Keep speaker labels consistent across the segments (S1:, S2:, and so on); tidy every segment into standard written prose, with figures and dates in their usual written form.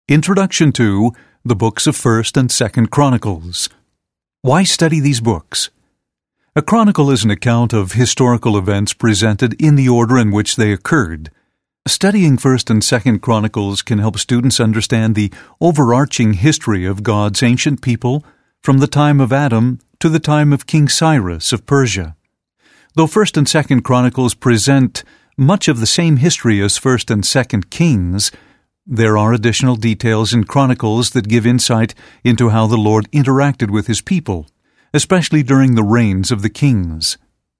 S1: Introduction to the books of 1st and 2nd Chronicles. Why study these books? A chronicle is an account of historical events presented in the order in which they occurred. Studying 1st and 2nd Chronicles can help students understand the overarching history of God's ancient people from the time of Adam to the time of King Cyrus of Persia. Though 1st and 2nd Chronicles present much of the same history as 1st and 2nd Kings, there are additional details in Chronicles that give insight into how the Lord interacted with His people, especially during the reigns of the kings.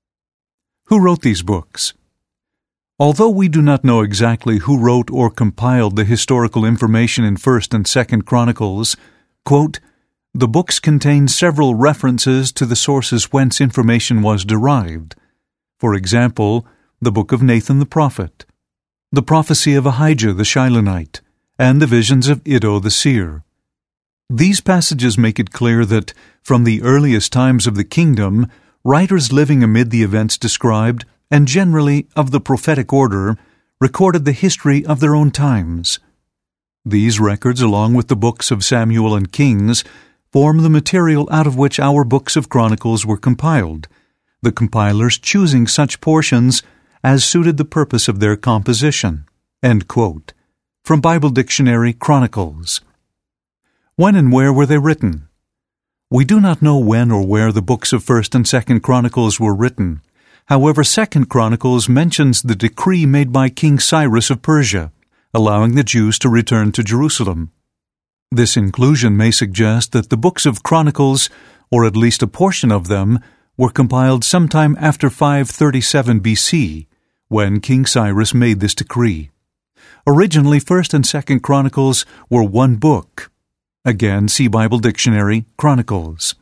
S1: Who wrote these books? Although we do not know exactly who wrote or compiled the historical information in 1st and 2nd Chronicles, quote, the books contain several references to the sources whence information was derived. For example, the book of Nathan the prophet, the prophecy of Ahijah the Shilonite, and the visions of Iddo the seer. These passages make it clear that, from the earliest times of the kingdom, writers living amid the events described, and generally of the prophetic order, recorded the history of their own times. These records, along with the books of Samuel and Kings, form the material out of which our books of Chronicles were compiled, the compilers choosing such portions as suited the purpose of their composition. End quote. From Bible Dictionary, Chronicles. When and where were they written? We do not know when or where the books of 1st and 2nd Chronicles were written. However, 2nd Chronicles mentions the decree made by King Cyrus of Persia, allowing the Jews to return to Jerusalem. This inclusion may suggest that the books of Chronicles, or at least a portion of them, were compiled sometime after 537 BC, when King Cyrus made this decree. Originally, 1st and 2nd Chronicles were one book. Again, see Bible Dictionary, Chronicles.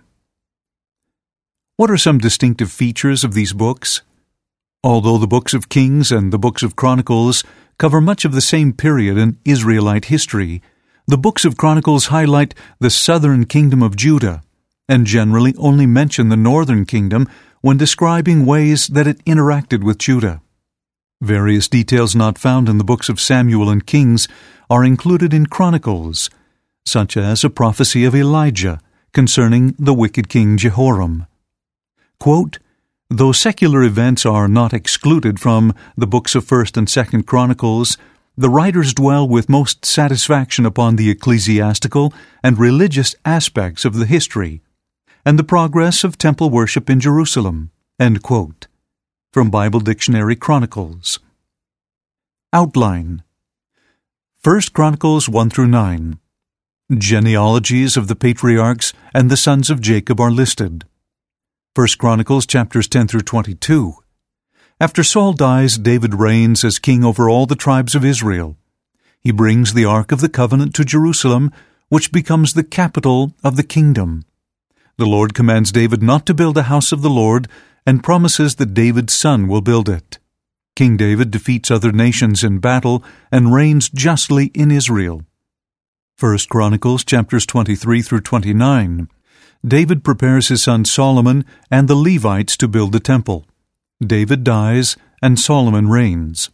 S1: What are some distinctive features of these books? Although the books of Kings and the books of Chronicles cover much of the same period in Israelite history, the books of Chronicles highlight the southern kingdom of Judah, and generally only mention the northern kingdom when describing ways that it interacted with Judah. Various details not found in the books of Samuel and Kings are included in Chronicles, such as a prophecy of Elijah concerning the wicked king Jehoram. Quote, though secular events are not excluded from the books of 1st and 2nd Chronicles, the writers dwell with most satisfaction upon the ecclesiastical and religious aspects of the history, and the progress of temple worship in Jerusalem. End quote. From Bible Dictionary, Chronicles. Outline. 1 Chronicles 1 through 9. Genealogies of the patriarchs and the sons of Jacob are listed. 1 Chronicles chapters 10 through 22. After Saul dies, David reigns as king over all the tribes of Israel. He brings the Ark of the Covenant to Jerusalem, which becomes the capital of the kingdom. The Lord commands David not to build a house of the Lord, and promises that David's son will build it. King David defeats other nations in battle and reigns justly in Israel. 1 Chronicles chapters 23 through 29. David prepares his son Solomon and the Levites to build the temple. David dies, and Solomon reigns.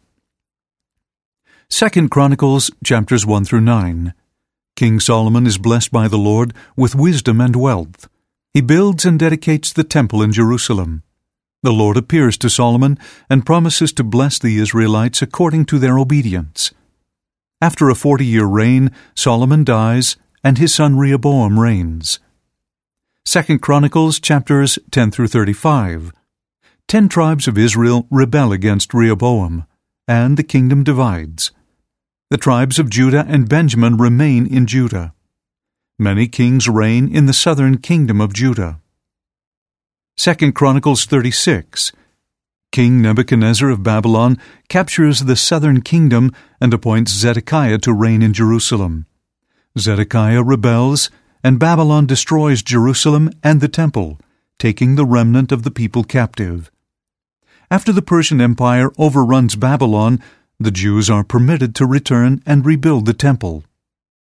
S1: 2 Chronicles chapters 1 through 9. King Solomon is blessed by the Lord with wisdom and wealth. He builds and dedicates the temple in Jerusalem. The Lord appears to Solomon and promises to bless the Israelites according to their obedience. After a 40-year reign, Solomon dies, and his son Rehoboam reigns. 2 Chronicles chapters 10 through 35. 10 tribes of Israel rebel against Rehoboam, and the kingdom divides. The tribes of Judah and Benjamin remain in Judah. Many kings reign in the southern kingdom of Judah. 2 Chronicles 36. King Nebuchadnezzar of Babylon captures the southern kingdom and appoints Zedekiah to reign in Jerusalem. Zedekiah rebels, and Babylon destroys Jerusalem and the temple, taking the remnant of the people captive. After the Persian Empire overruns Babylon, the Jews are permitted to return and rebuild the temple.